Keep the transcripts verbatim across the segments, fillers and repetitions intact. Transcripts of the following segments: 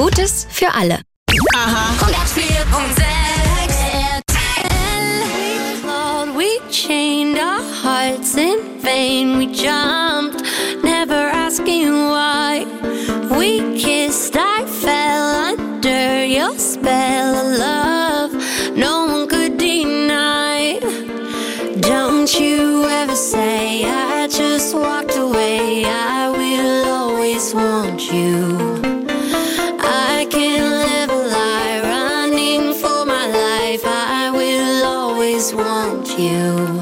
Gutes für alle. Aha. hundertvier Komma sechs R T L. We clawed, we chained our hearts in vain. We jumped, never asking why. We kissed, I fell under your spell of love. No one could deny. Don't you ever say I just walked away. I will always want you. I can't live a lie, running for my life. I will always want you.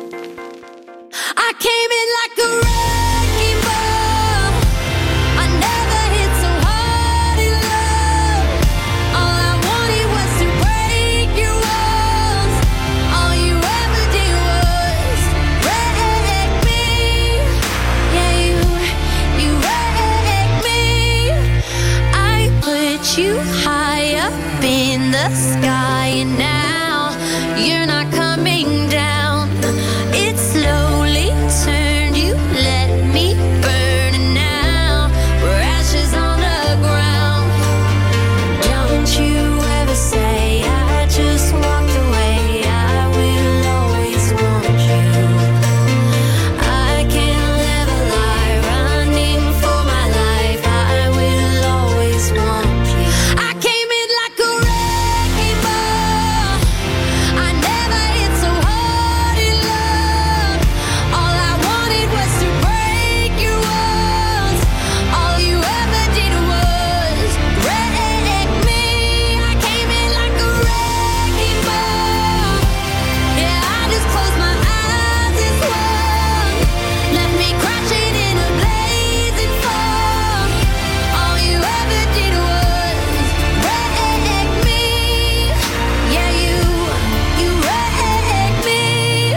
I came in like a wrecking ball. I never hit so hard in love. All I wanted was to break your walls. All you ever did was wreck me. Yeah, you, you wrecked me. I put you high up in the sky, and now you're not coming down. It slowly turned, you let me burn, and now we're ashes on the ground. Don't you ever say I just walked away. I will always want you. I can't live a lie, running for my life. I will always want you. I came in like a wrecking ball. I never hit so hard in love. All I wanted was to break your walls. All you ever did was wreck me. I came in like a wrecking ball. Yeah, I just closed my eyes and swung. Left me crashing in a blazing fall. All you ever did was wreck me. Yeah, you, you wrecked me.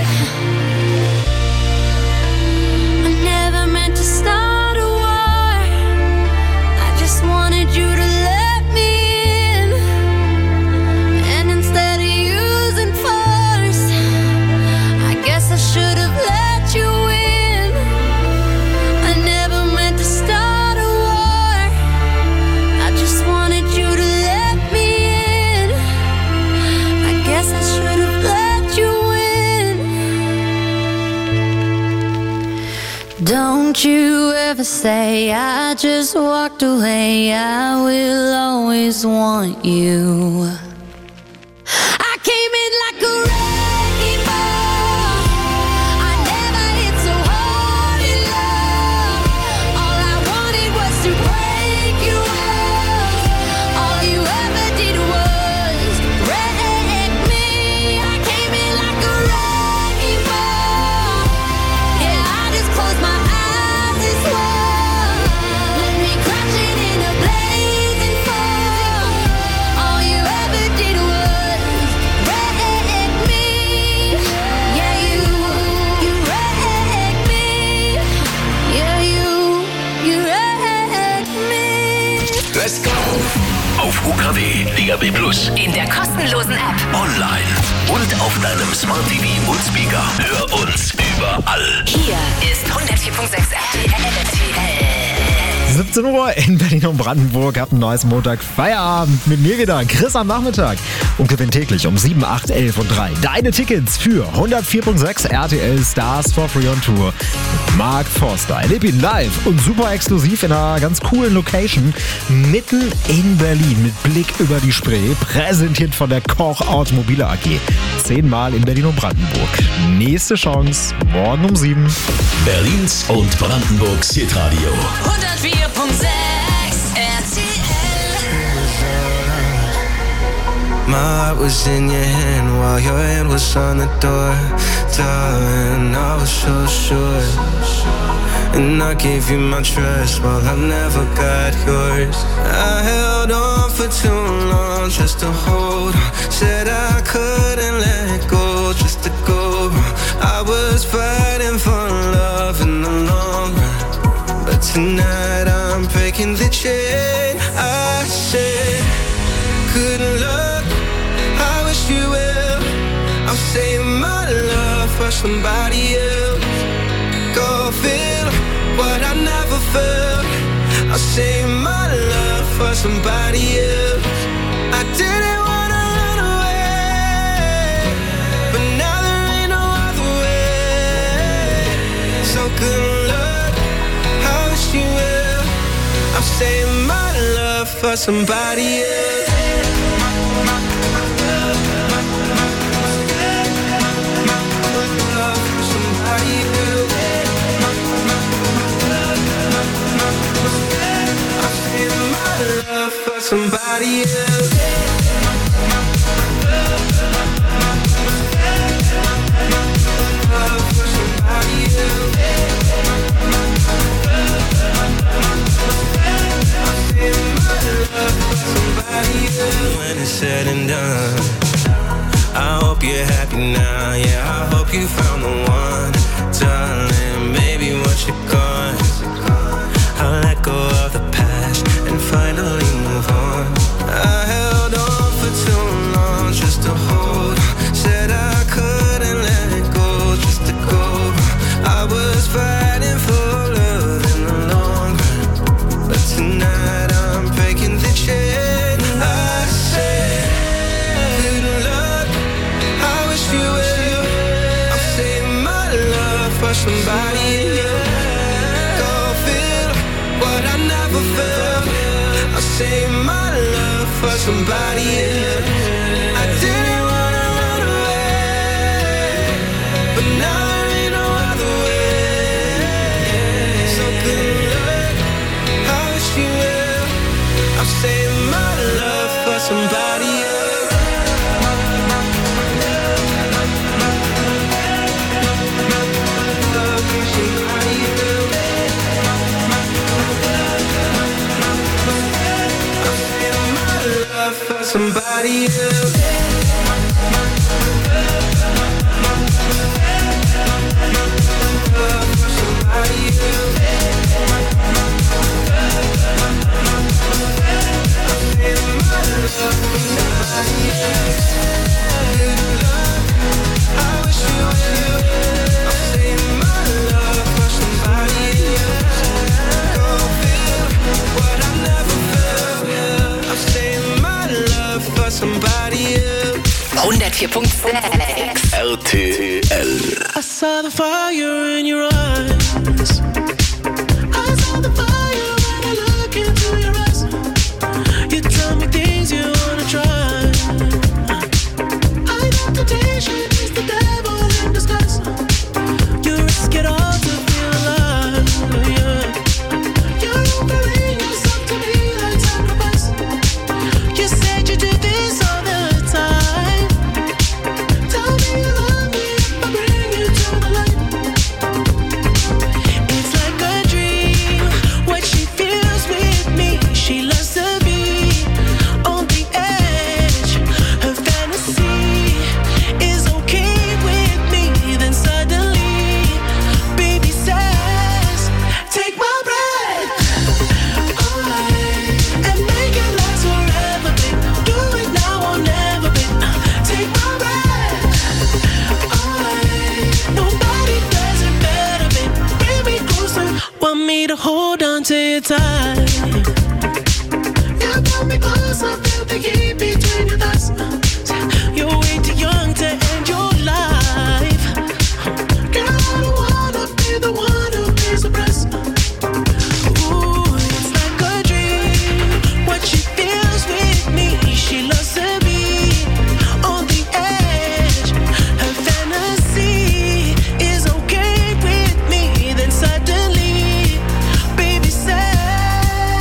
I never meant to start a war. I just wanted you to let me in. And instead of using force, I guess I should have let you in. I never meant to start a war. I just wanted you to let me in. I guess I should have let you in. Don't you ever say I just walked away. I will always want you. I came in like a wrecking ball. I never hit so hard in love. All I wanted was to break your walls. All you ever did was wreck me. I came in like a wrecking ball. Yeah, I just closed my eyes and swung. Left me crashing in a blazing fall. All you ever did was wreck me. Yeah, you, you wrecked me. Yeah, you, you wrecked me. Let's go! Auf U K W, Liga B Plus, In der kostenlosen App. online und auf deinem Smart T V und Speaker. Hör uns überall. Hier ist hundertvier Komma sechs R T L. siebzehn Uhr in Berlin und Brandenburg. Habt einen neues Montag Feierabend mit mir wieder, Chris am Nachmittag. Und gewinnt täglich um sieben, acht, elf und drei deine Tickets für hundertvier Komma sechs R T L Stars for Free on Tour. Mit Mark Forster. Erleb ihn live und super exklusiv in einer ganz coolen Location mitten in Berlin mit Blick über die Spree. Präsentiert von der Koch Automobile A G. Zehnmal in Berlin und Brandenburg. Nächste Chance morgen um sieben. Berlins und Brandenburgs Hitradio. hundertvier Komma sechs R T L. My heart was in your hand while your hand was on the door. Darling, I was so sure. And I gave you my trust while I never got yours. I held on for too long just to hold on. Said I couldn't let go just to go. I was fighting for love in the long run. But tonight I'm breaking the chain. I said, good luck, I wish you well. I'm saving my love for somebody else. Go feel what I never felt. I'll save my love for somebody else. I didn't wanna run away, but now there ain't no other way. So good luck, I wish you well. I'm saying my love for somebody else. Love for somebody else. Love for somebody else. Love for somebody else. When it's said and done, I hope you're happy now. Yeah, I hope you found the one, darling. Maybe once you're gone, I'll let go of the past and finally move on. I held on for too long just to hold. Said I couldn't let it go, just to go. I was fighting for love in the long run, but tonight I'm breaking the chain. I said, good luck, I wish you well. I'm saying my love for somebody else. Go feel what I never felt. I say my love for somebody else. I didn't wanna run away, but now there ain't no other way. So good luck, I wish you well. I'm saying my love for somebody else. Love for somebody else. Love for somebody else. Love for somebody else. I wish you well. I'm saying my love for somebody else. Go feel what I never felt. I'm saying my love for somebody else. hundertvier Komma sechs R T L. I saw the fire in your eyes. I saw the fire when I look into your eyes. You tell me things you wanna try. I know temptation is the devil in disguise. You risk it all to feel alive, yeah. You're offering yourself to me like sacrifice. You said you do this all the time. Tell me you love me if I bring you to the light. It's like a dream, what she feels with me. She loves to be on the edge. Her fantasy is okay with me. Then suddenly, baby says, take my breath away and make it last forever, babe. Do it now or never, babe. Take my breath away. Nobody does it better, babe. Bring me closer. Want me to hold on to you tight. You pull me closer, feel the heat between your thighs. You're way too young to end your life. Girl, I don't wanna be the one who pays the price. Ooh, it's like a dream, what she feels with me. She loves to be on the edge. Her fantasy is okay with me. Then suddenly, baby says,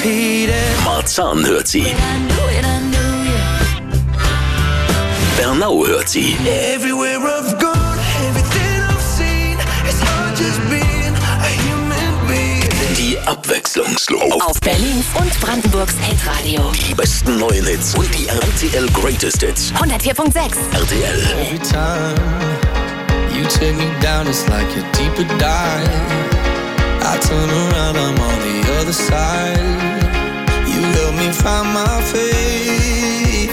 repeat it. Marzahn hört sie. Bernau hört sie. Everywhere I've gone, everything I've seen, it's hard just being a human being. Die Abwechslungslos. Auf Berlins und Brandenburgs Hitradio. Die besten neuen Hits und die R T L Greatest Hits. hundertvier Komma sechs. R T L. Every time you take me down, it's like a deeper dive. I turn around, I'm on the other side. You help me find my faith.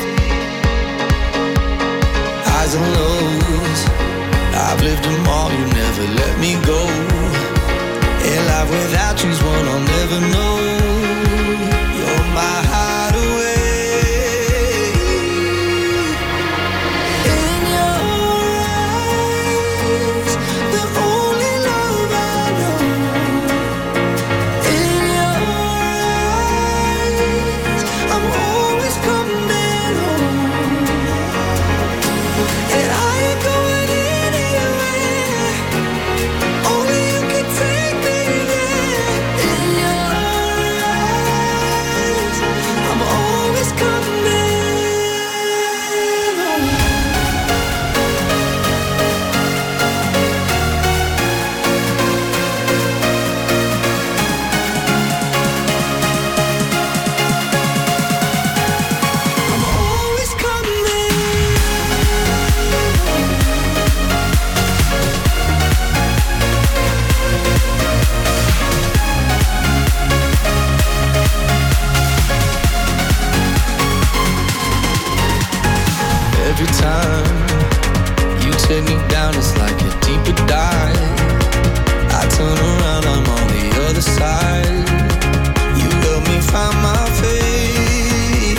Highs and lows, I've lived them all, you never let me go. And life without you's one I'll never know. You're my hideaway. In your eyes, the only love I know. In your eyes, I'm always coming home. And I ain't going anywhere. Only you can take me there. In your eyes, I'm always coming home. I'm always coming. Every time you take me down, it's like a deeper dive. I turn around, I'm on the other side. You help me find my faith.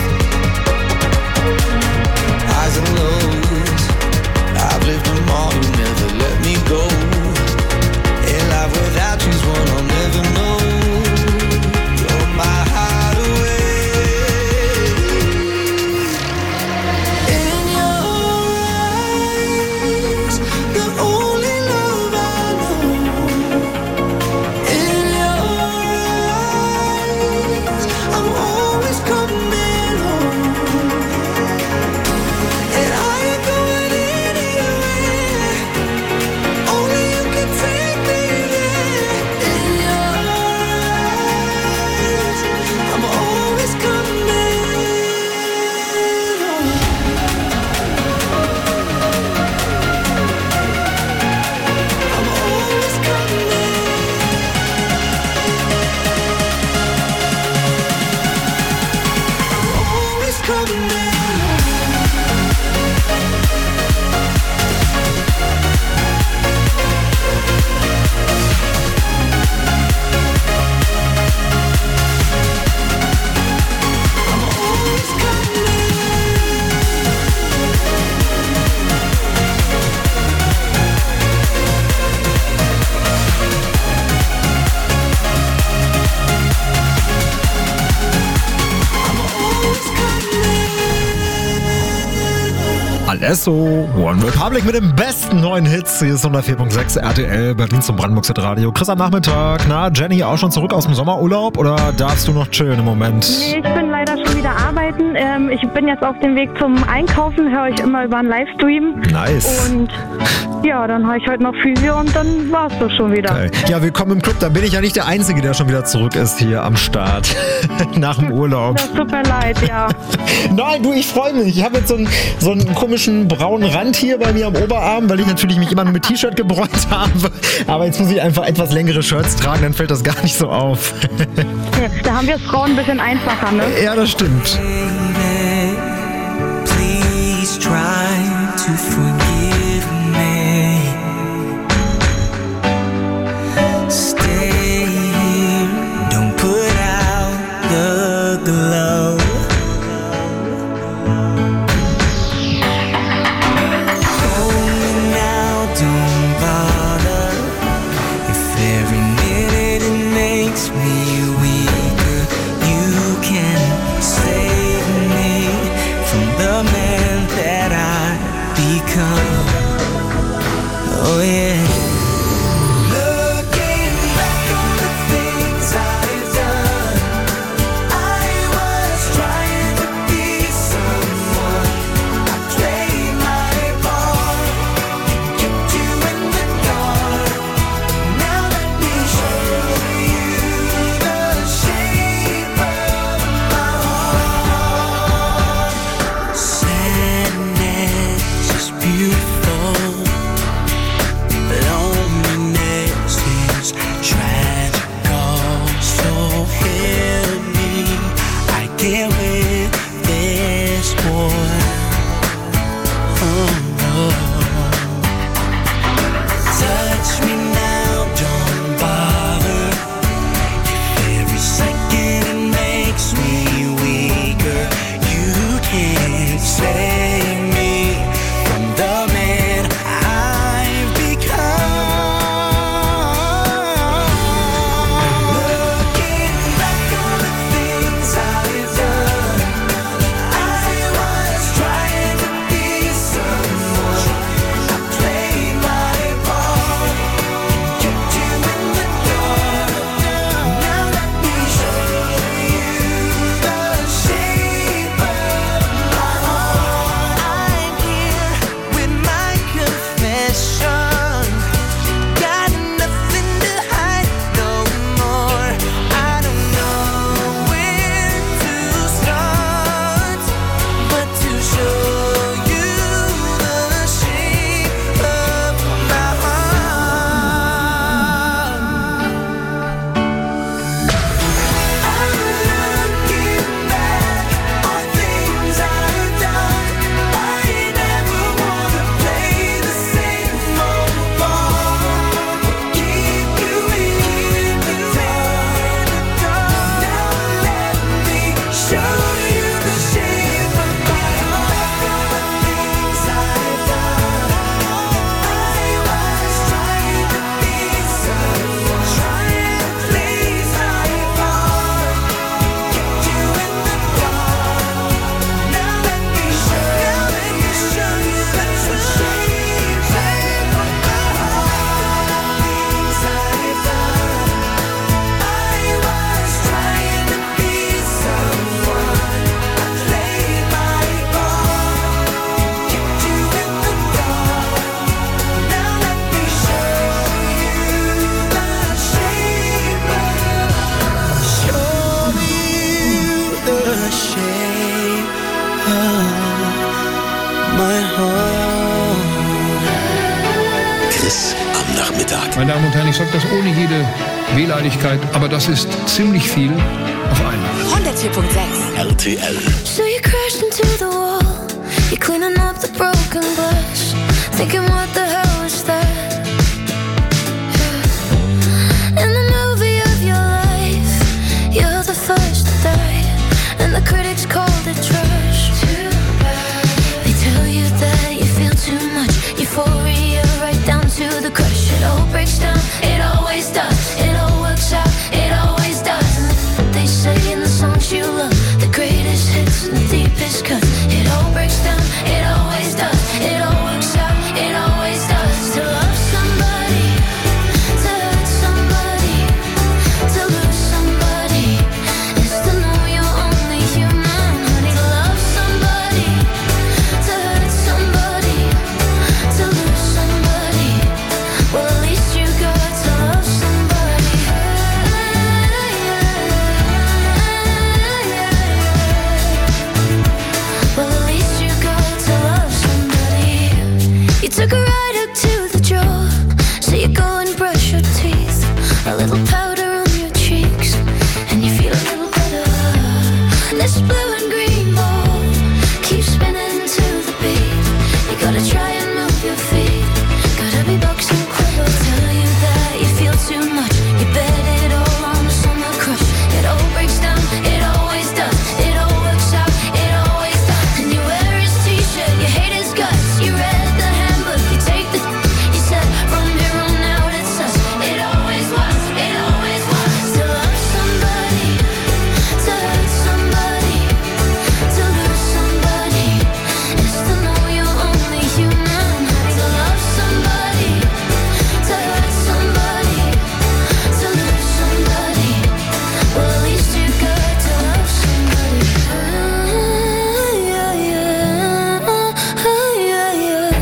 Highs and lows, I've lived them all, you never let me go. And life without you's one I'll never know. You're my hideaway. In your eyes, the only love I know. In your eyes, I'm always coming home. And I ain't going anywhere. Only you can take me there. In your eyes, I'm always coming home. I'm always coming. I'm always coming. I'm always coming. Alesso, One Republic mit den besten neuen Hits. Hier ist hundertvier Komma sechs R T L, Berlin zum Brandenburgs Hitradio. Chris am Nachmittag. Na, Jenny, auch schon zurück aus dem Sommerurlaub oder darfst du noch chillen im Moment? Nee, ich bin leider schon wieder arbeiten. Ähm, ich bin jetzt auf dem Weg zum Einkaufen, höre ich immer über einen Livestream. Nice. Und ja, dann habe ich heute noch Physio und dann war es doch schon wieder. Geil. Ja, willkommen im Club. Da bin ich ja nicht der Einzige, der schon wieder zurück ist hier am Start. Nach dem Urlaub. Das tut mir leid, ja. Nein, du, ich freue mich. Ich habe jetzt so einen, so einen komischen braunen Rand hier bei mir am Oberarm, weil ich natürlich mich immer nur mit T-Shirt gebräunt habe. Aber jetzt muss ich einfach etwas längere Shirts tragen, dann fällt das gar nicht so auf. Da haben wir Frauen ein bisschen einfacher, ne? Ja, das stimmt. Please try to forgive me. Stay here, don't put out the glow. Hold me now, don't bother. If every minute it makes me weaker, you can save me from the man that I become. Meine Damen und Herren, ich sage das ohne jede Wehleidigkeit, aber das ist ziemlich viel auf einmal. hundertvier Komma sechs R T L. So you crashed into the wall. You're cleaning up the broken glass. Thinking what the hell was that? Yeah. In the movie of your life, you're the first to die, and the critics called it trash. Too bad. They tell you that you feel too much euphoria, right down to the crush. It all breaks down, it always does. It all works out, it always does. And they say in the songs you love, the greatest hits and the deepest cuts. It all breaks down, it always does. It all works out, it always does. To love somebody, to hurt somebody, to lose somebody, is to know you're only human. Honey, to love somebody, to hurt somebody, to lose somebody. Well, at least you got to love somebody. Well, at least you got to love somebody. You took a ride up to the jaw, so you go and brush your teeth. A little powder on your cheeks, and you feel a little better. This blue and green ball keeps spinning to the beat. You gotta try and move your feet. Gotta be boxing quicker. Tell you that you feel too much. You bet it all on the summer crush. It all breaks down, it always does. It all works out, it always does. And you wear his t-shirt, you hate his guts. You read the handbook, you take the. You said from here on out it's us. It always was, it always was. To love somebody, to hurt somebody, to lose somebody, is to know you're only human. Honey, to love somebody, to hurt somebody, to lose somebody. Well, at least you got to love somebody. Ah, yeah, yeah. Ah, yeah, yeah.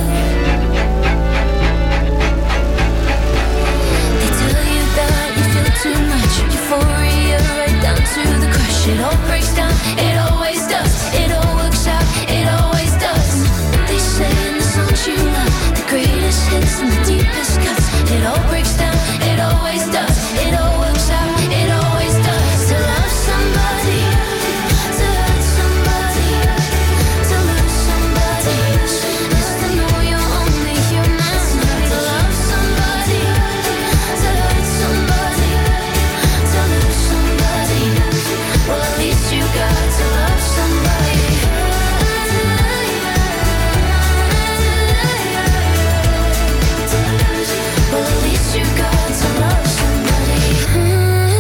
They tell you that you feel too much euphoria, right down to the crush. It all breaks down, it always does. It all works out, it always does. They say in the songs you love, the greatest hits and the deepest cuts. It all breaks down, it always does. It all works out, it always does. To love somebody, to hurt somebody, to lose somebody, is to know you're only human. To love somebody, to hurt somebody, to lose somebody. Well, at least you got to love somebody. Well, at least you got to love somebody.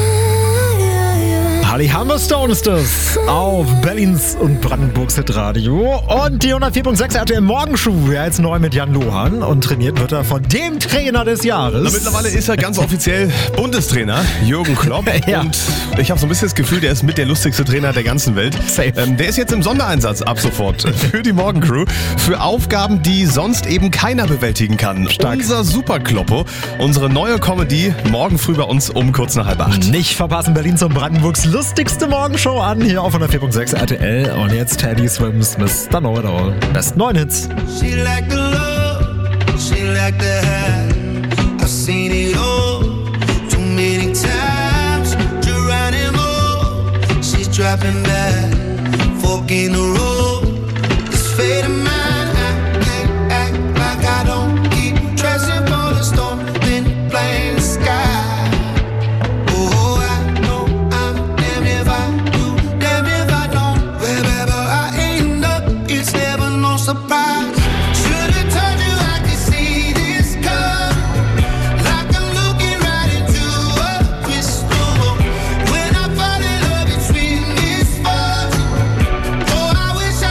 Hardy Hammerstone ist das auf Berlins und Brandenburgs Hitradio. Und die hundertvier Komma sechs R T L Morgenschuh, ja, jetzt neu mit Jan Lohan. Und trainiert wird er von dem Trainer des Jahres. Na, mittlerweile ist er ganz offiziell Bundestrainer, Jürgen Klopp. Ja. Und ich habe so ein bisschen das Gefühl, der ist mit der lustigste Trainer der ganzen Welt. Safe. Ähm, der ist jetzt im Sondereinsatz ab sofort für die Morgencrew. Für Aufgaben, die sonst eben keiner bewältigen kann. Stark. Unser Super Kloppo, unsere neue Comedy, morgen früh bei uns um kurz nach halb acht. Nicht verpassen, Berlins und Brandenburgs lustigste Morgenshow an, hier auf hundertvier Komma sechs R T L. Und jetzt Teddy Swims, Mister Know It All. Besten neun Hits. She like the love, she like the high. I've seen it all too many times. Geronimo, she's dropping back, fork in the road. It's fate of mine. I can't act like I don't keep dressing for the storm, then blame the sky. Oh, I know I'm damn if I do, damn if I don't. Wherever I end up, it's never no surprise. Should've told you I could see this coming, like I'm looking right into a crystal ball. When I fall in love, it's when it's fuzzy. Oh, I wish I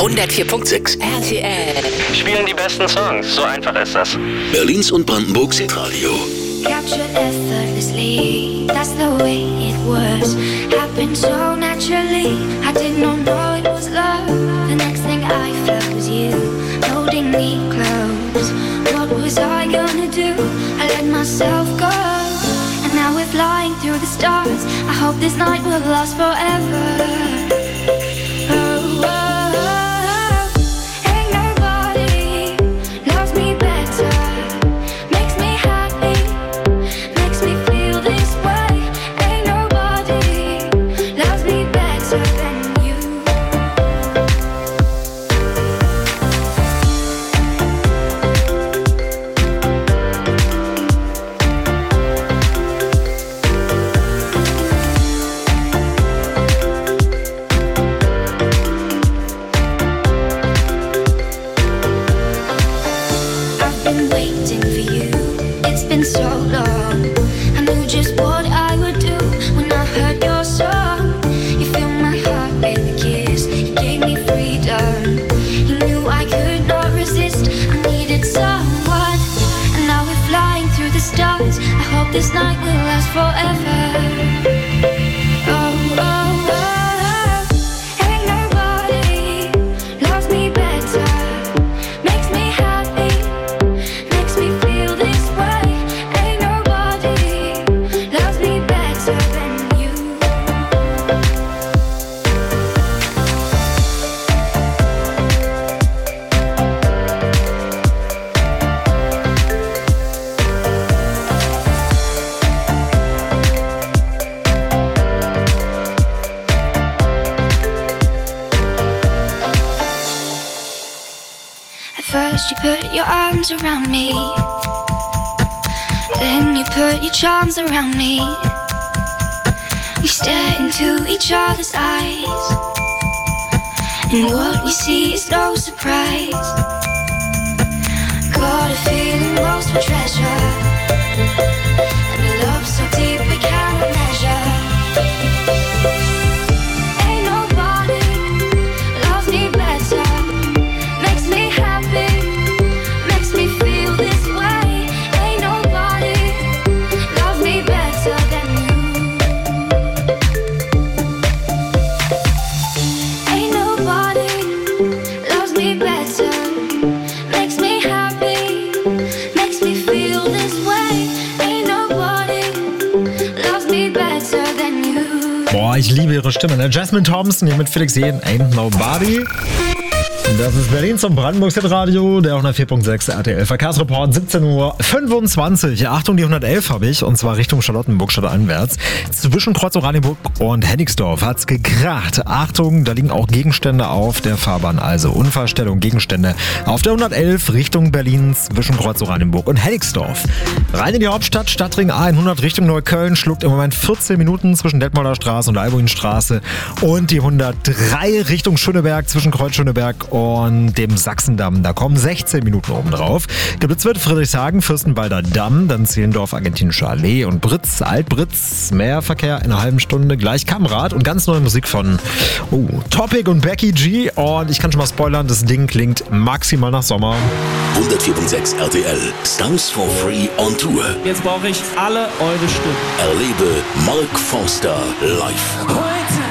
hundertvier Komma sechs R T L. Spielen die besten Songs, so einfach ist das. Berlins und Brandenburgs Hitradio. Captured effortlessly, that's the way it was. Happened so naturally, I did not know it was love. The next thing I felt was you, holding me close. What was I gonna do? I let myself go. And now we're flying through the stars. I hope this night will last forever. This night will last forever. Oh, oh, oh. Ain't nobody loves me better. Makes me happy, makes me feel this way. Ain't nobody loves me better than you. First you put your arms around me, then you put your charms around me. We stare into each other's eyes, and what we see is no surprise. Got a feeling lost for treasure, and a love so deep we cannot measure. Ain't nobody loves me better. Boah, ich liebe ihre Stimme. Ne? Jasmine Thompson hier mit Felix Jähn, Ain't Nobody. Das ist Berlins und Brandenburgs Hitradio, der hundertvier Komma sechs R T L Verkehrsreport, siebzehn Uhr fünfundzwanzig. Achtung, die hundertelf habe ich, und zwar Richtung Charlottenburg stadteinwärts. Zwischen Kreuz Oranienburg und Hennigsdorf hat's gekracht. Achtung, da liegen auch Gegenstände auf der Fahrbahn, also Unfallstellung, Gegenstände auf der hundertelf Richtung Berlin zwischen Kreuz Oranienburg und Hennigsdorf. Rein in die Hauptstadt, Stadtring A hundert Richtung Neukölln, schluckt im Moment vierzehn Minuten zwischen Detmolder Straße und Albuinstraße, und die hundertdrei Richtung Schöneberg zwischen Kreuz Schöneberg und dem Sachsendamm. Da kommen sechzehn Minuten oben drauf. Geblitzt wird Friedrichshagen, Fürstenwalder Damm, dann Zehlendorf, Argentinische Allee und Britz, Altbritz. Mehr Verkehr in einer halben Stunde. Gleich Kamrad und ganz neue Musik von oh, Topic und Becky G. Und ich kann schon mal spoilern, das Ding klingt maximal nach Sommer. hundertvier Komma sechs R T L. Stars for Free on Tour. Jetzt brauche ich alle eure Stimmen. Erlebe Mark Forster live. Heute.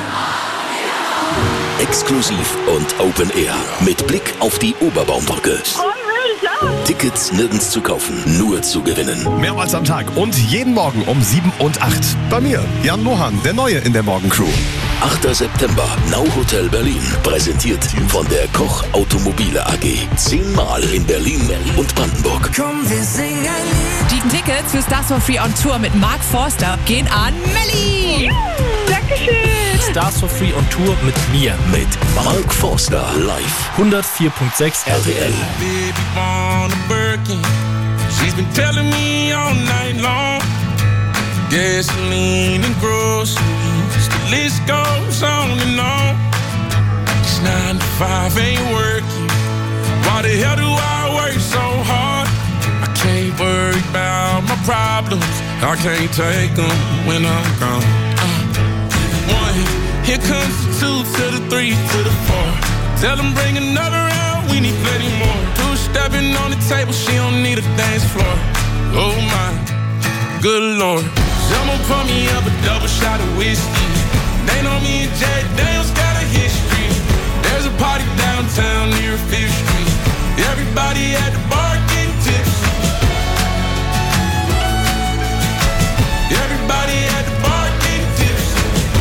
Exklusiv und Open Air. Mit Blick auf die Oberbaumbrücke. Tickets nirgends zu kaufen, nur zu gewinnen. Mehrmals am Tag und jeden Morgen um sieben und acht. Bei mir, Jan Mohan, der Neue in der Morgencrew. achter September, Now Hotel Berlin. Präsentiert von der Koch Automobile A G. Zehnmal in Berlin und Brandenburg. Komm, wir singen. Die Tickets für Stars for Free on Tour mit Mark Forster gehen an Melli. Dankeschön. Stars for Free on Tour mit mir. Mit Mark Forster live. hundertvier Komma sechs R T L. Baby born a Birkin. She's been telling me all night long. Gasoline and groceries. The list goes on and on. It's nine to five ain't working. Why the hell do I work so hard? I can't worry about my problems. I can't take them when I'm gone. Uh, one, here comes the two to the three to the four. Tell them bring another round, we need plenty more. Two-stepping on the table, she don't need a dance floor. Oh my, good Lord. Someone pour me up a double shot of whiskey. They know me and Jay Daniels got a history. There's a party downtown near Fifth Street. Everybody at the bar getting tipsy. Everybody at the bar getting tipsy.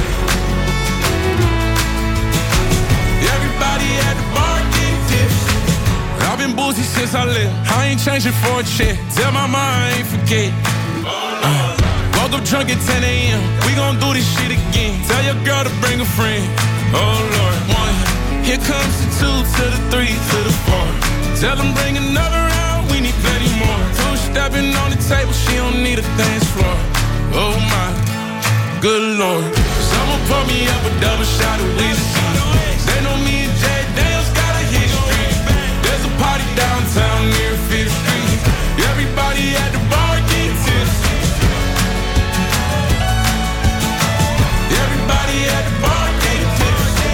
Everybody at the bar getting tipsy. I've been boozy since I left. I ain't changing for a check. Tell my mom I ain't forget. Uh, woke up drunk at ten a.m. We gon' do this shit again. Tell your girl to bring a friend. Oh Lord, one. Here comes the two to the three to the four. Tell them bring another round, we need plenty more. Two-stepping on the table, she don't need a dance floor. Oh my, good Lord. Someone pour me up a double shot of whiskey. They know me and Jay Daniels got a history. There's a party downtown near Fifth Street. Everybody at the bar getting tipsy. Everybody at the bar getting tipsy.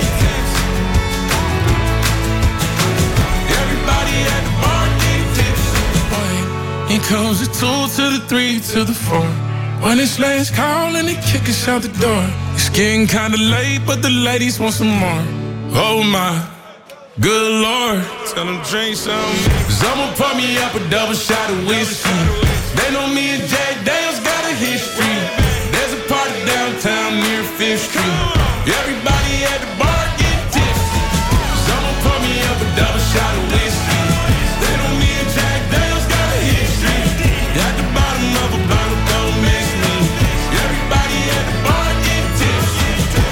Everybody at the bar getting tipsy. Here comes the two to the three to the four. When it's last call and they kick us out the door. It's getting kinda late, but the ladies want some more. Oh my, good Lord. Tell them drink some. Someone pour me up a double shot of whiskey. They know me and Jay Daniels got a history. There's a party downtown near Fifth Street. Everybody at the bar getting tipsy. Someone pour me up a double shot of whiskey. They know me and Jay Daniels got a history. At the bottom of a bottle, don't miss me. Everybody at the bar getting tipsy.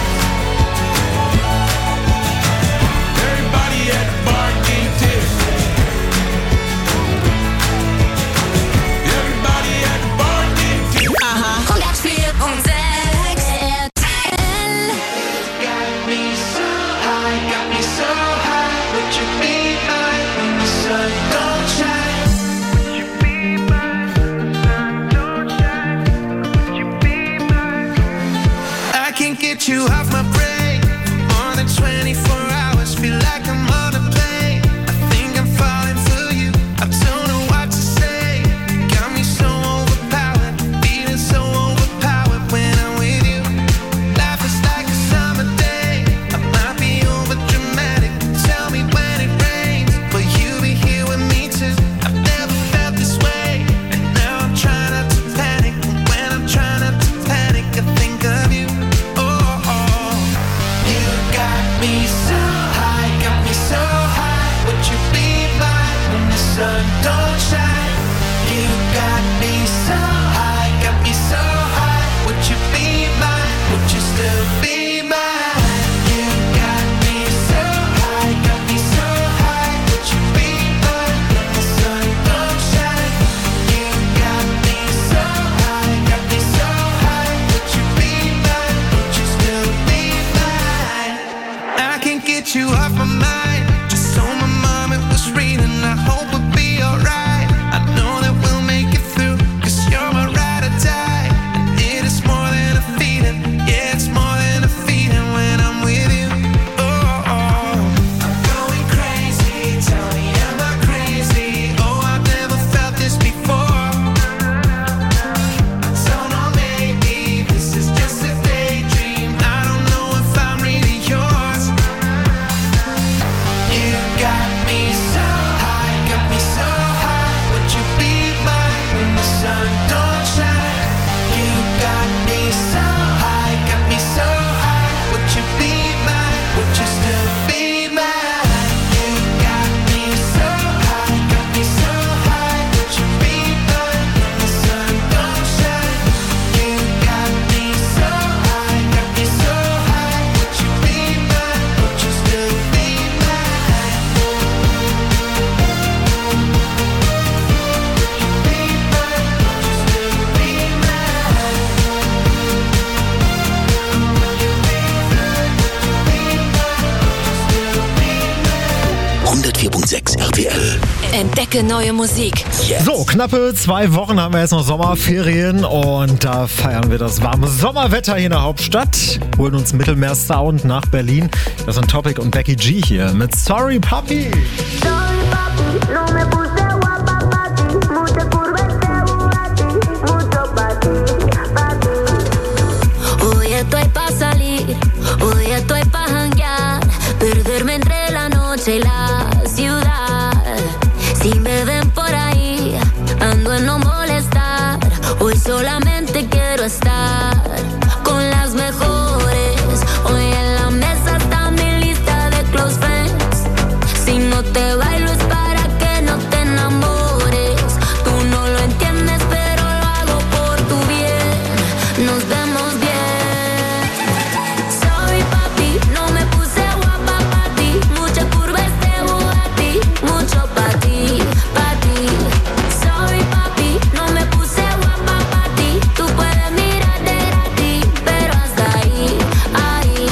Everybody at the bar getting tipsy. Everybody at the bar getting tipsy. Uh-huh. honderdvier komma zes R T L. Got me so high, got me so high. Would you be mine when the sun don't shine? Would you be mine when the sun don't shine? Would you be mine? I can't get you off my brain more than twenty-four hours. Feel like I'm on a plane. I think I'm falling for you. I don't know what to say. Got me so overpowered, feeling so overpowered when I'm with you. Life is like a summer day. I might be over dramatic. Tell me when it rains, will you be here with me too? I've never felt this way, and now I'm trying not to panic. And when I'm trying not to panic, I think of you. Oh, oh. You got me so high, got me so Entdecke neue Musik. Jetzt. So, knappe zwei Wochen haben wir jetzt noch Sommerferien und da feiern wir das warme Sommerwetter hier in der Hauptstadt. Holen uns Mittelmeer-Sound nach Berlin. Das sind Topic und Becky G hier mit Sorry Papi. Sorry, papi, no me puse guapa pa' ti. Mucha curva este Bugatti, mucho pa' ti, pa' ti. Hoy estoy pa' salir, hoy estoy pa' janguear, perderme entre la noche y la ciudad. Si me ven por ahí, ando en no molestar. Hoy solamente quiero estar con las mejores. Hoy en la mesa está mi lista de close friends. Si no te bailo es para que no te enamores. Tú no lo entiendes, pero lo hago por tu bien. Nos vemos bien. Sorry, papi, no me puse guapa pa' ti. Mucha curva este Bugatti, mucho pa' ti, pa' ti. Sorry, papi, no me puse guapa pa' ti. Tú puedes mirar de gratis, pero hasta ahí, ahí.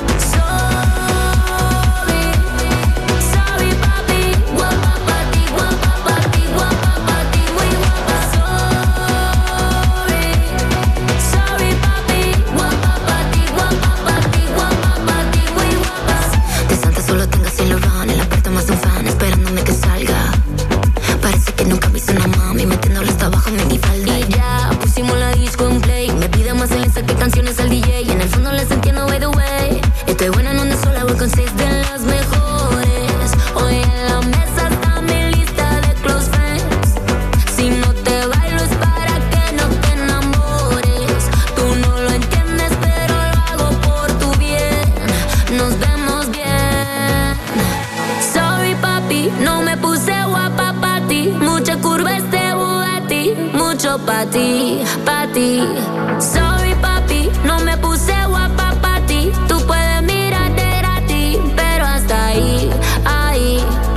Sorry, sorry, papi, guapa pa' ti, guapa pa' ti, guapa pa' ti, muy guapa. Sorry, sorry, papi, guapa pa' ti, guapa pa' ti, guapa pa' ti, muy guapa. De Santa solo tengo Saint Laurent en la puerta más de un fan esperándome que salga. Parece que nunca me hizo una mami metiéndole hasta abajo en mi falda. Y ya pusimos la disco en play. Me pide más silencio que canciones al D J. Y en el fondo les entiendo by the way. Estoy buena en una sola, voy con seis de las mejores. Hoy en la mesa está mi lista de close friends. Si no te bailo es para que no te enamores. Tú no lo entiendes, pero lo hago por tu bien. Nos vemos bien. Sorry, papi, no me puse guapa pa' ti. Mucha curva este Bugatti, mucho pa' ti, pa' ti. Sorry, papi, no me puse guapa pa' ti. Tú puedes mirar de gratis, pero hasta ahí, ahí.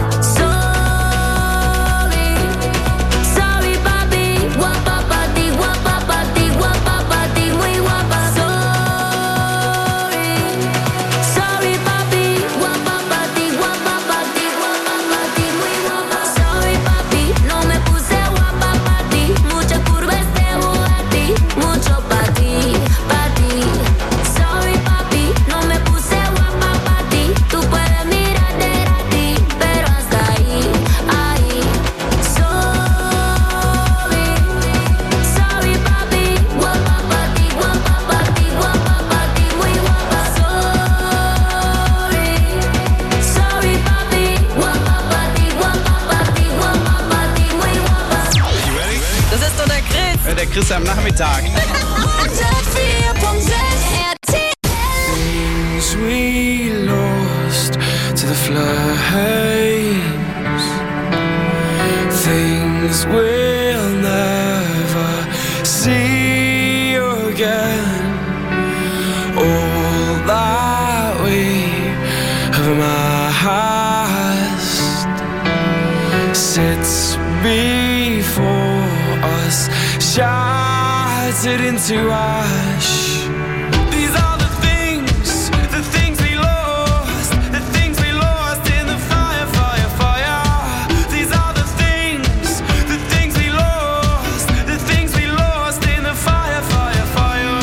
Sorry, sorry, papi, guapa pa' ti, guapa pa' ti, guapa pa' ti, muy guapa. Sorry, sorry, papi, guapa pa' ti, guapa pa' ti, guapa pa' ti, muy guapa. Sorry, papi, no me puse guapa pa' ti. Mucha curva este Bugatti, mucho pa' ti, pa' ti. Sorry, papi, no me puse guapa pa' ti. Tú puedes mirar de gratis, pero hasta ahí, ahí. Sorry, sorry, papi, guapa pa' ti, guapa pa' ti, guapa pa' ti, muy guapa. Sorry, sorry, papi, guapa pa' ti, guapa pa' ti, guapa pa' ti, muy guapa. Das ist doch der Chris. Ja, der Chris am Nachmittag. Things we lost to the flames, things we'll never see again. All that we have amassed sits before us, shattered into ash. These are the things, the things we lost, the things we lost in the fire, fire, fire. These are the things, the things we lost, the things we lost in the fire, fire, fire.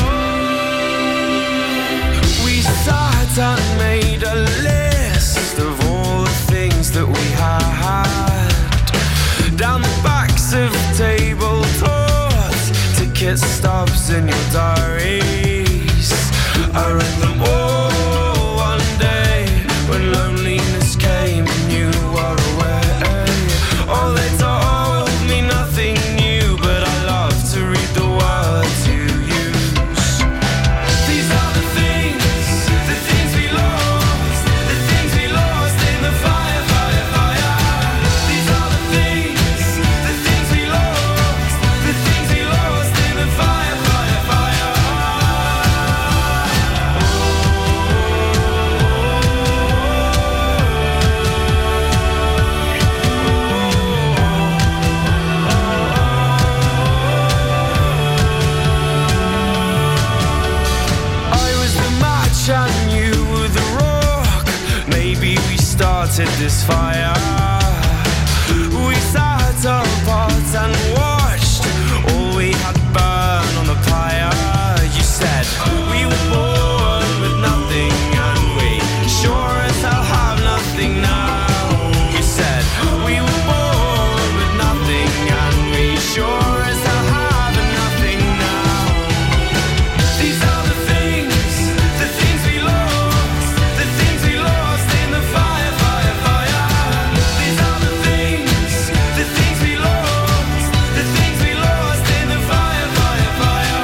We sat and made a list of all the things that we had down the backs of table tops, ticket stubs in your diaries. I read them all one day when loneliness came and you were away. Oh, they told me nothing new, but I love to read the words you use. These are the things, the things we lost, the things we lost in the fire, fire, fire. These are the things, the things we lost, the things we lost in the fire, fire, fire. And you were the rock. Maybe we started this fire. We ripped our apart and watched all we had burn on the pyre. You said we were born with nothing and we sure as hell have nothing now. You said we were born with nothing and we sure as hell have nothing now. These are the things, the things we lost, the things we lost in the fire, fire, fire. These are the things, the things we lost, the things we lost in the fire, fire, fire.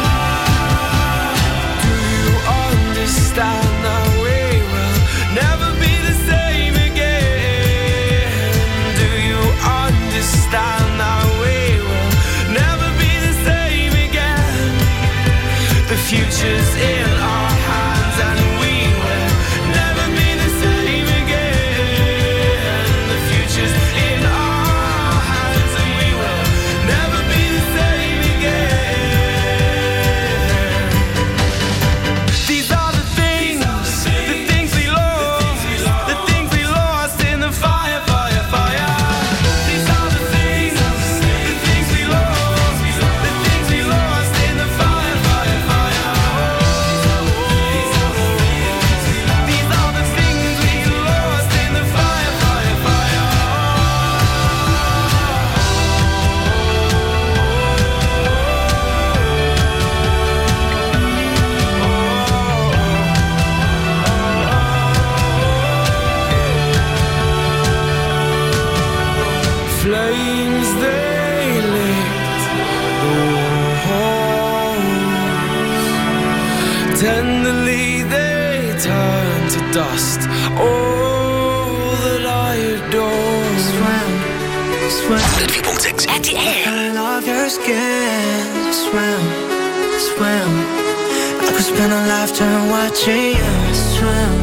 Do you understand that we will never be the same again? Do you understand that we will never be the same again? The future's in our hands and we will never be the same again. The future's in our hands and we will never be the same again. These are the things, the things we lost, the things we lost in the fire, fire, fire. These are the things, the things we lost, the things we lost in the fire, fire, fire. These are the things we lost in the fire, fire, fire. Flames they lit the walls. Tenderly they turn to dust. All that I adore. Swim, swim. honderdvier komma zes R T L. I love your skin. Swim, swim. I could spend a lifetime watching you swim,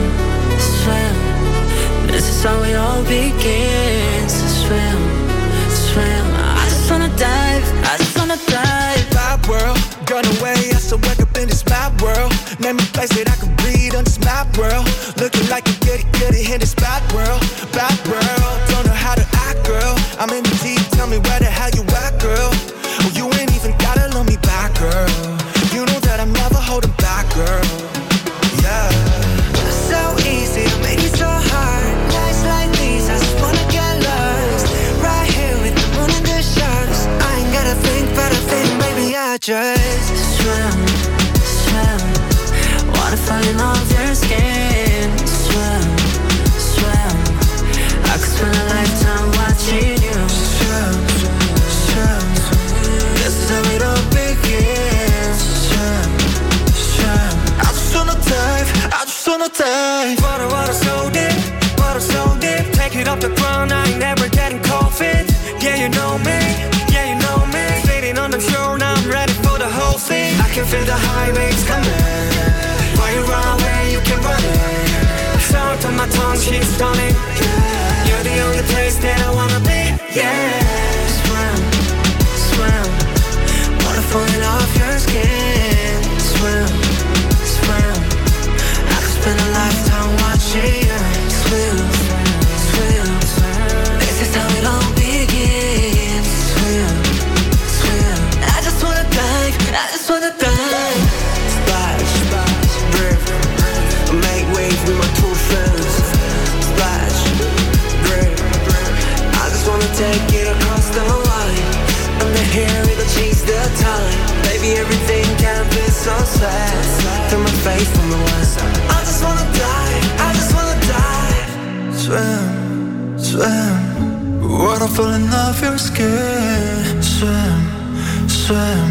swim. This is how it all begins. Swim, swim. I just wanna dive. I just wanna dive. Bad world, gone away. I still wake up in this mad world. Name a place that I can breathe on this mad world. Looking like a goody goody in this bad world, bad world. Don't know how to act, girl. I'm in the deep. Tell me where the hell you at, girl. Oh, you ain't even gotta love me back, girl. You know that I'm never holding back, girl. Yeah. So easy to make it so hard. Nights like these, I just wanna get lost. Right here with the moon and the stars. I ain't gotta think, but I think maybe I just swim, swim. Wanna fall in all of your skin. Swim, swim. I could spend a lifetime watching you swim, swim. This is how it all begins. Swim, swim. I just wanna dive, I just wanna dive. Water, water so deep, water so deep. Take it off the ground, I ain't never getting cold feet. Yeah, you know me, yeah, you know me. Sitting on the shore, now I'm ready for the whole thing. I can feel the high waves coming. While you run away, you can run it. Sound on my tongue, she's stunning. Yeah. You're the only place that I wanna be. Yeah. Swim, swim. Water falling off your skin. Swim, swim. I could spend a lifetime watching you swim, swim. This is how it all begins. Swim, swim. I just wanna dive. I just wanna dive. Splash, splash, river. Make waves with my two friends. Splash, river. I just wanna take it across the line. Under here it'll change the time. Baby, everything can be so sad. Turn my face from the west. I just wanna dive. I just wanna dive. Swim, swim. Water falling off your skin. Swim, swim.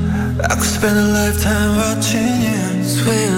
I could spend a lifetime watching you swim,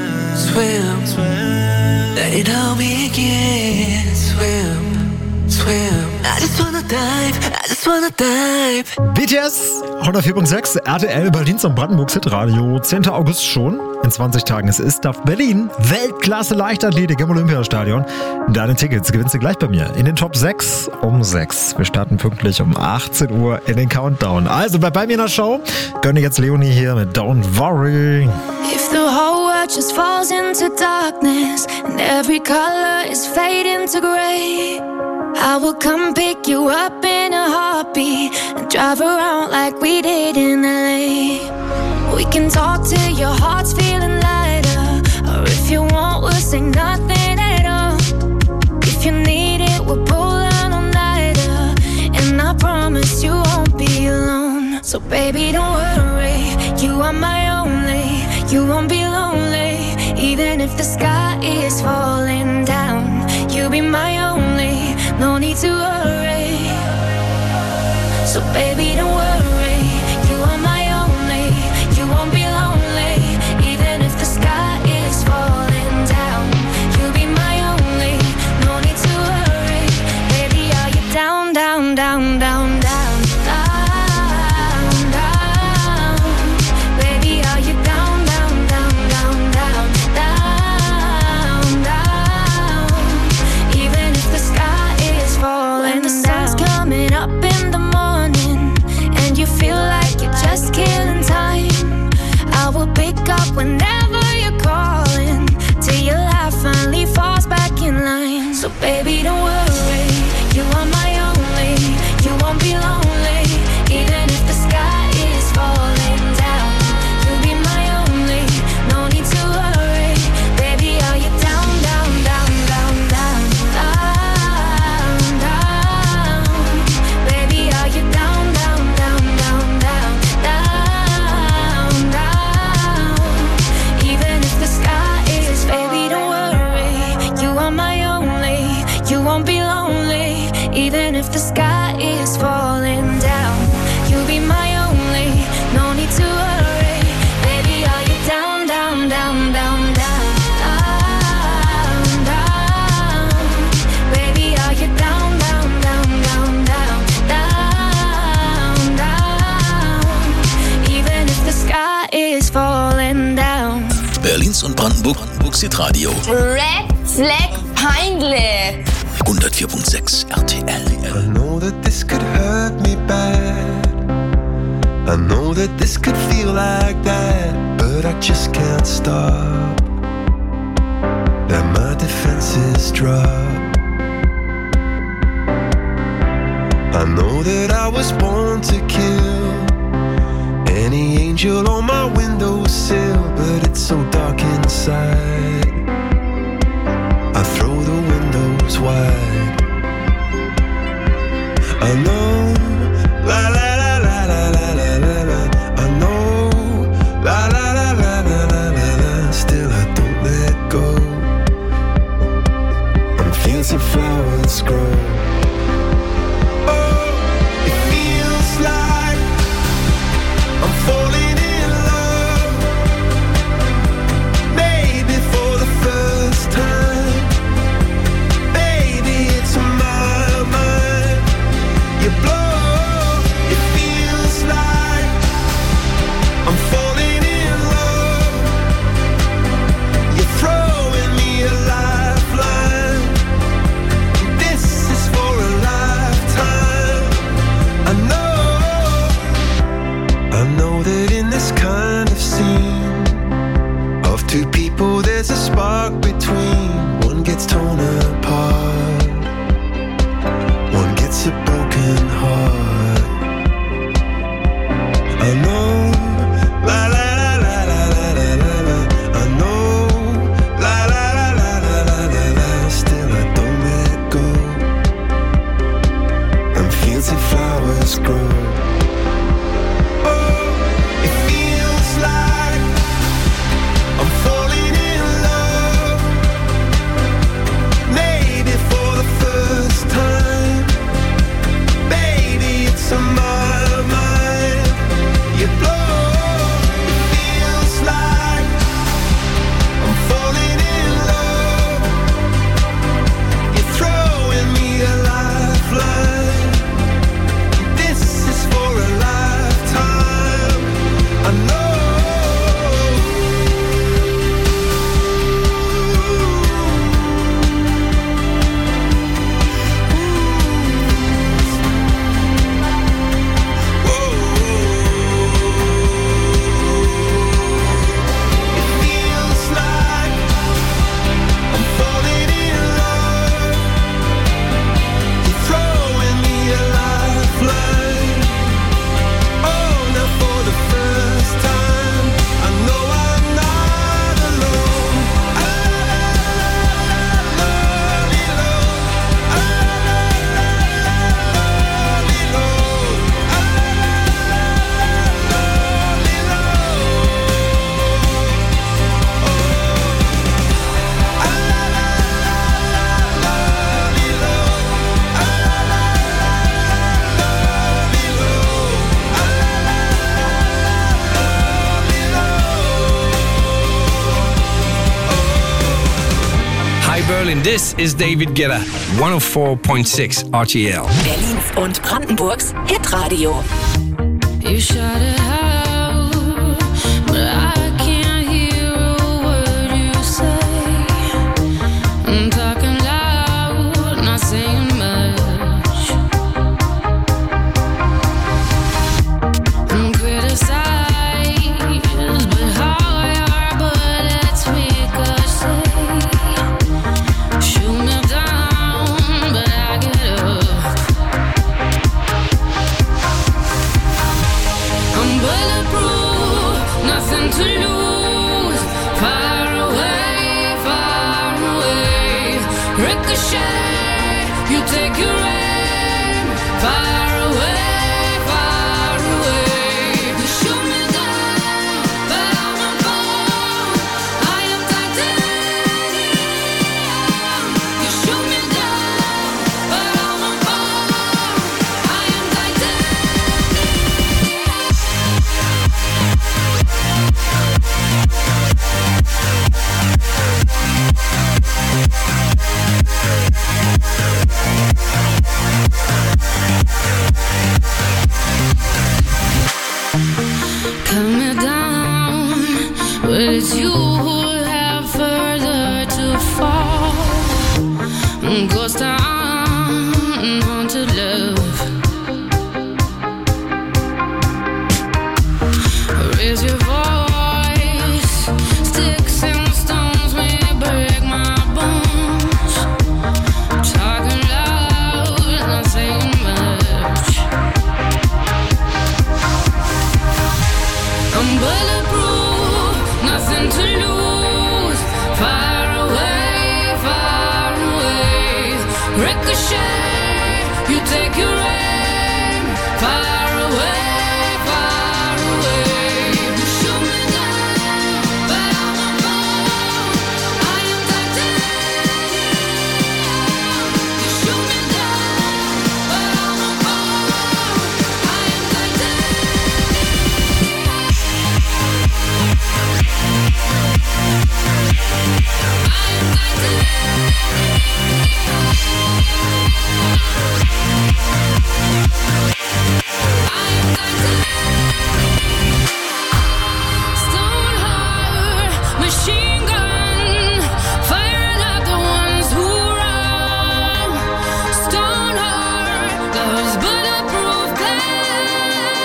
swim, swim. Let it all begin. Swim, swim. I just wanna dive. I just wanna dive. B T S, hundertvier Komma sechs, R T L, Berlins und Brandenburgs Hitradio. zehnter August schon. In zwanzig Tagen ist Istaf Berlin. Weltklasse Leichtathletik im Olympiastadion. Deine Tickets gewinnst du gleich bei mir. In den Top sechs um sechs. Wir starten pünktlich um achtzehn Uhr in den Countdown. Also bleib bei mir in der Show. Gönne jetzt Leonie hier mit Don't Worry. If the whole world just falls into darkness, and every color is fading to gray. I will come pick you up in a heartbeat and drive around like we did in L A. We can talk till your heart's feeling lighter, or if you want, we'll say nothing at all. If you need it, we'll pull an all-nighter, and I promise you won't be alone. So baby, don't worry, you are my only. You won't be lonely, even if the sky is falling down. You'll be my only, no need to worry. So baby, don't worry, you are my only. You won't be lonely, even if the sky is falling down. You'll be my only, no need to worry. Baby, are you down, down, down, down, down? Whenever you're calling, till your life finally falls back in line. So baby, don't worry, you are my only. You won't be lonely, even if the sky is falling down. You'll be my only, no need to worry. Baby, are you down, down, down, down, down, down, down? Baby, are you down, down, down, down, down, down, down? Even if the sky is, baby, don't worry, you are my only. You won't be lonely, even if the sky is falling down. You'll be my only, no need to worry. Baby, are you down, down, down, down, down, down, down? Baby, are you down, down, down, down, down, down, down? Even if the sky is falling down. Berlins und Brandenburg, Hit Radio. Red Flag peinlich. hundertvier Komma sechs R T L. I know that this could hurt me bad. I know that this could feel like that, but I just can't stop. That my defenses drop. I know that I was born to kill any angel on my windowsill, but it's so dark inside. I throw the windows wide. I know, la la la la la la la la la. I know, la la la la la la la la. Still I don't let go. And fields of flowers grow. Oh, it feels like I'm falling in love. Maybe for the first time. Baby, it's my mind. You blow, it feels like I'm falling in love. You're throwing me a lifeline. This is for a lifetime. I know, I know that in this kind of scene of two people there's a spark between. One gets torn apart, one gets a broken heart. I know, la la la la la la la la la. I know, la la la la la la la la. Still I don't let go. And fields of flowers grow. Oh, it feels like I'm falling in love. Maybe Berlin. This is David Guetta, one oh four point six R T L. Berlins und Brandenburgs Hitradio. You shut it out, but I can't hear a word you say. I'm talking loud, not saying much. I'm criticized, but how your bullets ricochet. Shoot me down, but I get up. I'm bulletproof, nothing to lose. Far away, far away. Ricochet, you take your aim. Far away, far away. You shoot me down, but I'm a bomb. I am titanium. You shoot me down, but I'm a bomb. I am titanium. Cut me down, but it's you who have further to fall. Ghost town, haunted love. Raise your voice, sticks and stones may break my bones. Talking loud, not saying much. I'm bulletproof, nothing to lose. Far away, far away. Ricochet, you take your aim. Far away, far away. You shoot me down, but I'm a bomb. I am titanium. You shoot me down, but I'm a bomb. I am Stoneheart, machine gun, firing at the ones who run. Stoneheart, those bulletproof glass.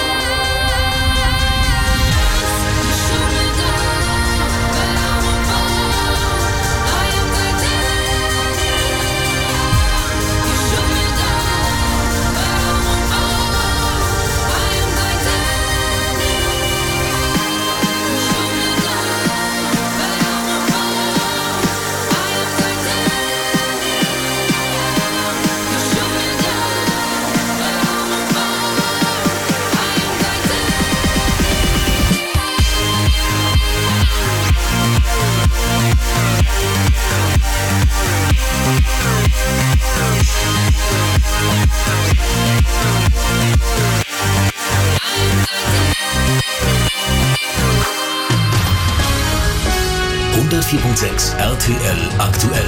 You shoot me down, but I'm a bomb. I am titanium. You shoot me down, but I'm a bomb. I am titanium. You shoot me down, but I'm a bomb. I am titanium. You shoot me down, but I'm a bomb. I am hundertvier Komma sechs R T L aktuell.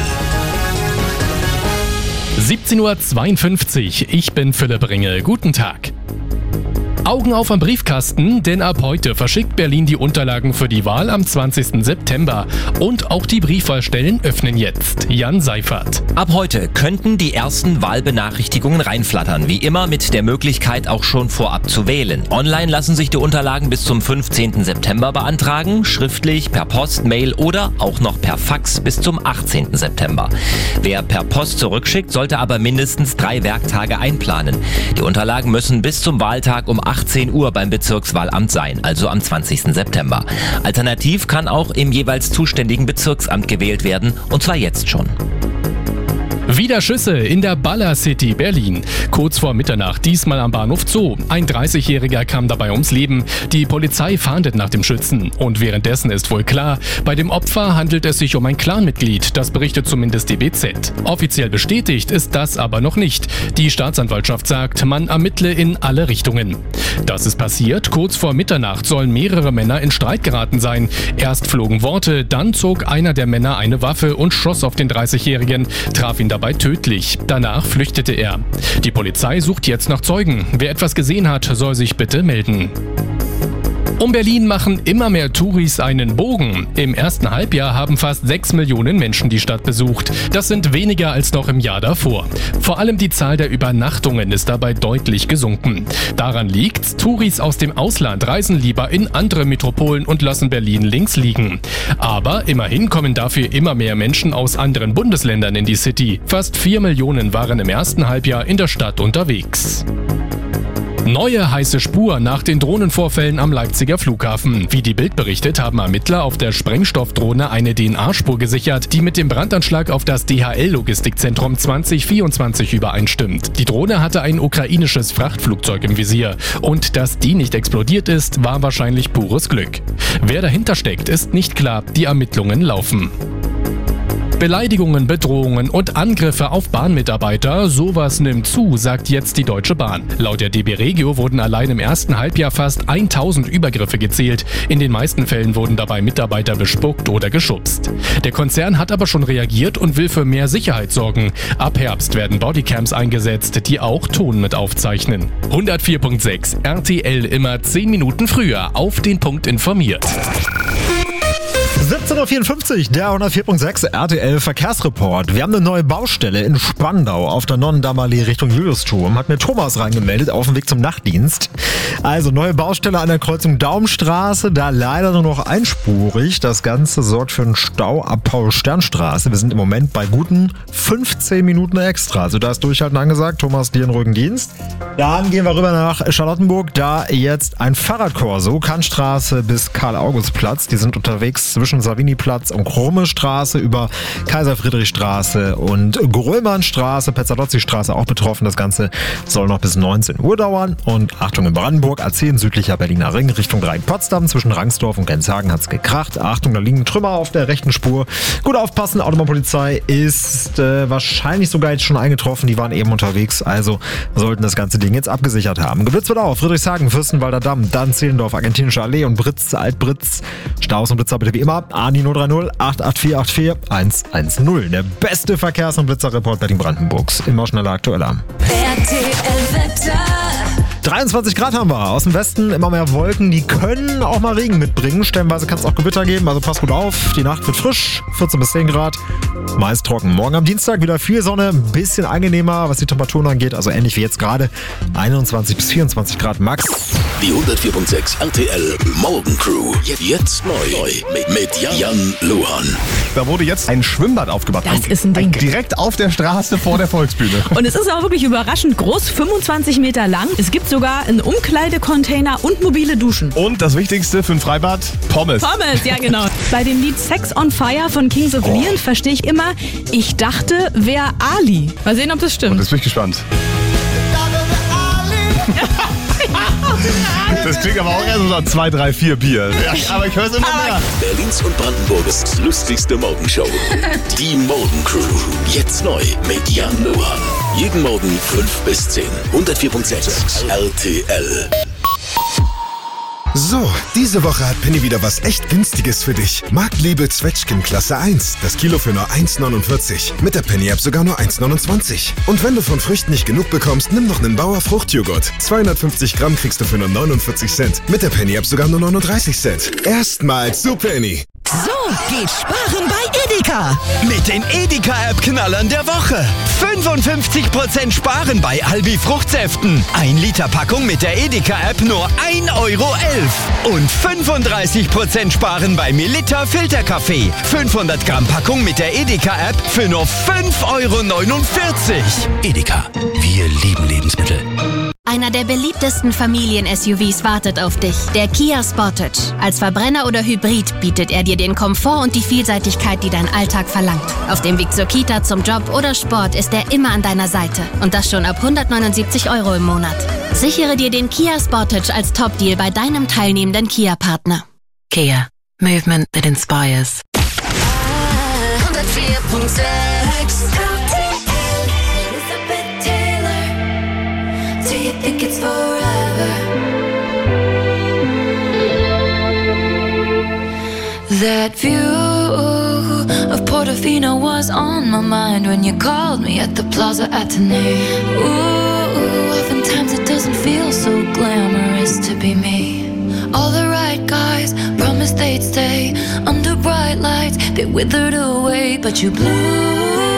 siebzehn Uhr zweiundfünfzig, ich bin Philipp Ringel. Guten Tag. Augen auf am Briefkasten, denn ab heute verschickt Berlin die Unterlagen für die Wahl am zwanzigsten September. Und auch die Briefwahlstellen öffnen jetzt. Jan Seifert. Ab heute könnten die ersten Wahlbenachrichtigungen reinflattern. Wie immer mit der Möglichkeit, auch schon vorab zu wählen. Online lassen sich die Unterlagen bis zum fünfzehnten September beantragen. Schriftlich, per Post, Mail oder auch noch per Fax bis zum achtzehnten September. Wer per Post zurückschickt, sollte aber mindestens drei Werktage einplanen. Die Unterlagen müssen bis zum Wahltag um achtzehn Uhr beim Bezirkswahlamt sein, also am zwanzigsten September. Alternativ kann auch im jeweils zuständigen Bezirksamt gewählt werden, und zwar jetzt schon. Wieder Schüsse in der Baller City Berlin. Kurz vor Mitternacht, diesmal am Bahnhof Zoo. Ein dreißigjähriger kam dabei ums Leben. Die Polizei fahndet nach dem Schützen. Und währenddessen ist wohl klar, bei dem Opfer handelt es sich um ein Clanmitglied. Das berichtet zumindest die B Z. Offiziell bestätigt ist das aber noch nicht. Die Staatsanwaltschaft sagt, man ermittle in alle Richtungen. Das ist passiert. Kurz vor Mitternacht sollen mehrere Männer in Streit geraten sein. Erst flogen Worte, dann zog einer der Männer eine Waffe und schoss auf den dreißigjährigen, traf ihn dabei tödlich. Danach flüchtete er. Die Polizei sucht jetzt nach Zeugen. Wer etwas gesehen hat, soll sich bitte melden. Um Berlin machen immer mehr Touris einen Bogen. Im ersten Halbjahr haben fast sechs Millionen Menschen die Stadt besucht. Das sind weniger als noch im Jahr davor. Vor allem die Zahl der Übernachtungen ist dabei deutlich gesunken. Daran liegt's, Touris aus dem Ausland reisen lieber in andere Metropolen und lassen Berlin links liegen. Aber immerhin kommen dafür immer mehr Menschen aus anderen Bundesländern in die City. Fast vier Millionen waren im ersten Halbjahr in der Stadt unterwegs. Neue heiße Spur nach den Drohnenvorfällen am Leipziger Flughafen. Wie die Bild berichtet, haben Ermittler auf der Sprengstoffdrohne eine D N A-Spur gesichert, die mit dem Brandanschlag auf das D H L-Logistikzentrum zwanzig vierundzwanzig übereinstimmt. Die Drohne hatte ein ukrainisches Frachtflugzeug im Visier. Und dass die nicht explodiert ist, war wahrscheinlich pures Glück. Wer dahinter steckt, ist nicht klar. Die Ermittlungen laufen. Beleidigungen, Bedrohungen und Angriffe auf Bahnmitarbeiter, sowas nimmt zu, sagt jetzt die Deutsche Bahn. Laut der D B Regio wurden allein im ersten Halbjahr fast tausend Übergriffe gezählt. In den meisten Fällen wurden dabei Mitarbeiter bespuckt oder geschubst. Der Konzern hat aber schon reagiert und will für mehr Sicherheit sorgen. Ab Herbst werden Bodycams eingesetzt, die auch Ton mit aufzeichnen. hundertvier Punkt sechs R T L immer zehn Minuten früher auf den Punkt informiert. siebzehn Uhr vierundfünfzig, der hundertvier Punkt sechs R T L Verkehrsreport. Wir haben eine neue Baustelle in Spandau auf der Nonnendammerallee Richtung Juliusturm. Hat mir Thomas reingemeldet auf dem Weg zum Nachtdienst. Also neue Baustelle an der Kreuzung Daumenstraße, da leider nur noch einspurig. Das Ganze sorgt für einen Stau ab Paul-Stern-Straße. Wir sind im Moment bei guten fünfzehn Minuten extra. Also da ist Durchhalten angesagt. Thomas, dir einen ruhigen Dienst. Dann gehen wir rüber nach Charlottenburg. Da jetzt ein Fahrradkorso, Kantstraße bis Karl-August-Platz. Die sind unterwegs zwischen Savini-Platz und Krome-Straße über Kaiser-Friedrich-Straße und Gröllmann-Straße, Pezzalozzi-Straße auch betroffen. Das Ganze soll noch bis neunzehn Uhr dauern. Und Achtung in Brandenburg, A zehn südlicher Berliner Ring Richtung Rhein-Potsdam. Zwischen Rangsdorf und Genshagen hat's gekracht. Achtung, da liegen Trümmer auf der rechten Spur. Gut aufpassen, Autobahnpolizei ist äh, wahrscheinlich sogar jetzt schon eingetroffen. Die waren eben unterwegs, also sollten das ganze Ding jetzt abgesichert haben. Geblitzt wird auch Friedrichshagen, Fürstenwalder Damm, dann Zehlendorf, Argentinische Allee und Britz, Altbritz. Staus und Blitzer bitte wie immer. Ani null drei null acht acht vier acht vier eins eins null. Der beste Verkehrs- und Blitzerreport Berlin-Brandenburgs. Immer schneller, aktueller. R T L-Wetter. dreiundzwanzig Grad haben wir. Aus dem Westen immer mehr Wolken. Die können auch mal Regen mitbringen. Stellenweise kann es auch Gewitter geben. Also passt gut auf. Die Nacht wird frisch. vierzehn bis zehn Grad. Meist trocken. Morgen am Dienstag wieder viel Sonne. Ein bisschen angenehmer, was die Temperaturen angeht. Also ähnlich wie jetzt gerade. einundzwanzig bis vierundzwanzig Grad max. Die hundertvier Punkt sechs R T L Morgencrew. Jetzt neu. Mit, mit Jan Luhan. Da wurde jetzt ein Schwimmbad aufgebaut. Das ist ein Ding. Direkt auf der Straße vor der Volksbühne. Und es ist auch wirklich überraschend groß. fünfundzwanzig Meter lang. Es gibt sogar einen Umkleidecontainer und mobile Duschen. Und das Wichtigste für ein Freibad, Pommes. Pommes, ja genau. Bei dem Lied Sex on Fire von Kings of Leon verstehe ich immer, ich dachte, wer Ali. Mal sehen, ob das stimmt. Und jetzt bin ich gespannt. Das klingt aber auch eher so nach zwei, drei, vier Bier. Ja, aber ich höre es immer mehr. Berlins und Brandenburgs lustigste Morgenshow. Die Morgencrew. Jetzt neu mit Jan Luhan. Jeden Morgen fünf bis zehn. hundertvier Punkt sechs R T L. So, diese Woche hat Penny wieder was echt Günstiges für dich. Marktliebe Zwetschgen Klasse eins. Das Kilo für nur eins neunundvierzig. Mit der Penny-App sogar nur eins neunundzwanzig. Und wenn du von Früchten nicht genug bekommst, nimm noch einen Bauer Fruchtjoghurt. zweihundertfünfzig Gramm kriegst du für nur neunundvierzig Cent. Mit der Penny-App sogar nur neununddreißig Cent. Erstmals zu Penny. So geht Sparen bei Edeka. Mit den Edeka-App-Knallern der Woche. fünfundfünfzig Prozent Sparen bei Albi Fruchtsäften. ein Liter Packung mit der Edeka-App nur ein Euro elf. Und fünfunddreißig Prozent Sparen bei Melitta Filterkaffee. fünfhundert Gramm Packung mit der Edeka-App für nur fünf Euro neunundvierzig. Edeka. Wir lieben Lebensmittel. Einer der beliebtesten Familien-S U Vs wartet auf dich. Der Kia Sportage. Als Verbrenner oder Hybrid bietet er dir den Komfort und die Vielseitigkeit, die dein Alltag verlangt. Auf dem Weg zur Kita, zum Job oder Sport ist er immer an deiner Seite. Und das schon ab hundertneunundsiebzig Euro im Monat. Sichere dir den Kia Sportage als Top-Deal bei deinem teilnehmenden Kia-Partner. Kia. Movement that inspires. hundertvier Komma sechs Elizabeth Taylor. Do you think it's forever? That view of Portofino was on my mind when you called me at the Plaza Athénée. Ooh, oftentimes it doesn't feel so glamorous to be me. All the right guys promised they'd stay under bright lights. They withered away, but you blew